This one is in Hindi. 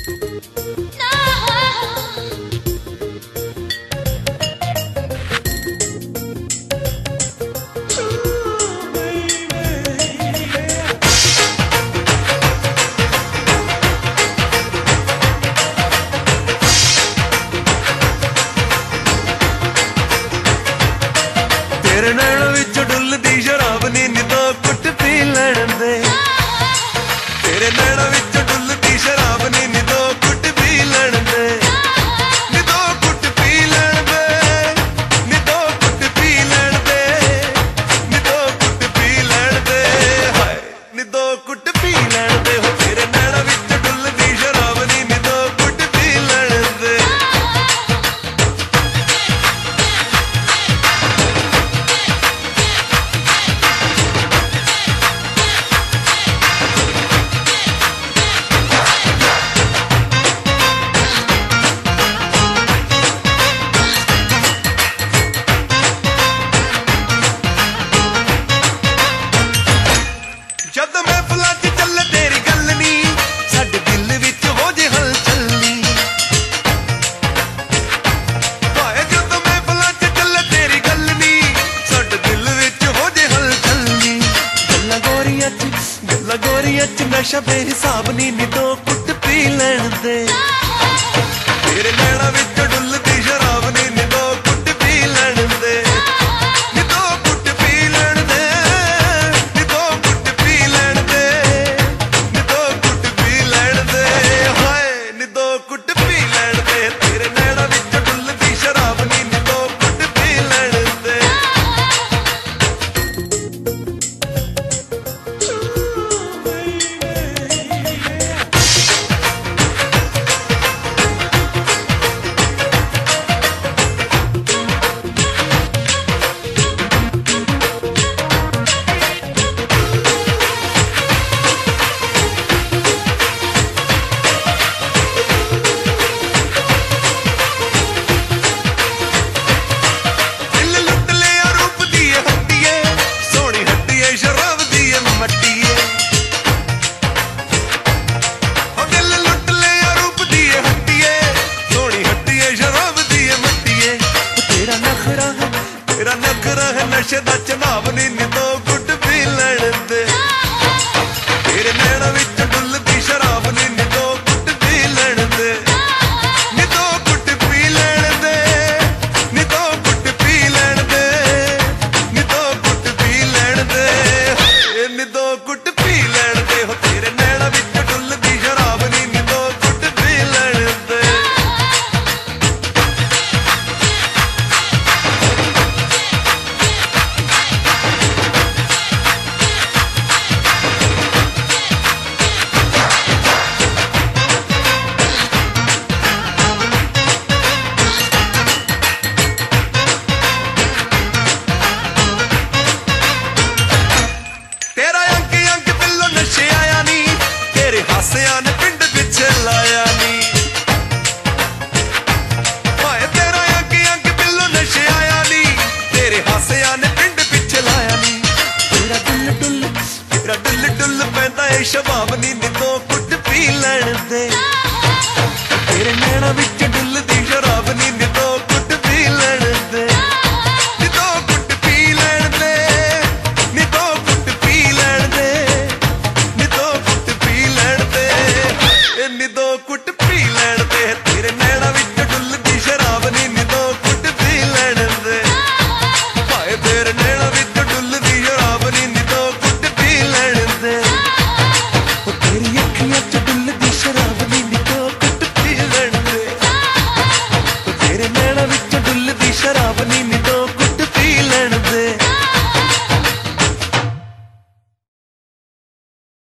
तेरे नैणों विच डुलदी शराब नी निदो कुट पी लैण दे। तेरे नैणों विच डुलदी शराब नी निदो कुट पी लैण दे। निदो कुट पी लैण दे, निदो कुट पी लैण दे, निदो कुट पी लैण दे, हाय निदो कुट पी लैण दे। हो तेरे नैणों विच डुलदी शराब नी निदो कुट पी लैण दे। जद महफिलां च चले तेरी गल नी, साडे दिल विच हो जे हलचल नी। हाय जद महफिलां च चले तेरी गल नी, साडे दिल विच हो जे हलचल नी। गल्लां गोरियां च नशा बेहिसाब नी, निदो कुट पी लैण दे। तेरे नैणां विच डुलदी शराब नी, निदो कुट पी लैण दे। निदो कुट पी लैण दे, निदो कुट पी लैण दे, निदो कुट पी लैण दे, हाय निदो कुट पी लैण दे। तेरे नैणां विच डुलदी शराब नी, निदो कुट पी लैण दे। दिल लुट लिया रूप दिए हट्टिए, सोहनी हट्टिए शराब दिए मट्टिए। हो दिल लुट लिया रूप दिए हट्टिए, सोहनी हट्टिए शराब दिए मट्टिए। तेरा नखरा है नशे दा चनाव नी, निदो कुट पी लैण दे। तेरे नैणां विच डुलदी शराब नी, निदो कुट पी लैण दे। निदो कुट पी लैण दे, निदो कुट पी लैण दे, निदो कुट पी लैण दे, ए निदो कुट पी लैण दे। हो तेरे नैणां विच डुलदी शराब नी, निदो कुट पी लैण दे। तेरा अंक अंक पिल्लो नशे आया नी, तेरे हासियां ने पिंड पिछे लाया नी। हाय तेरा अंक पिल्लो नशे आया नी, तेरे हासियां ने पिंड पिछे लाया नी। तेरा दिल डुल पैंदा ए शबाब नी, निदो कुट पी लैण दे। तेरे नैणां विच डुलदी शराब नी, निदो कुट पी लैण दे। निदो कुट पी लैण दे, निदो कुट पी लैण दे, निदो कुट पी लैण दे, ए निदो कुट पी लैण दे। तेरे नैणां विच डुलदी शराब नी, निदो कुट पी लैण दे।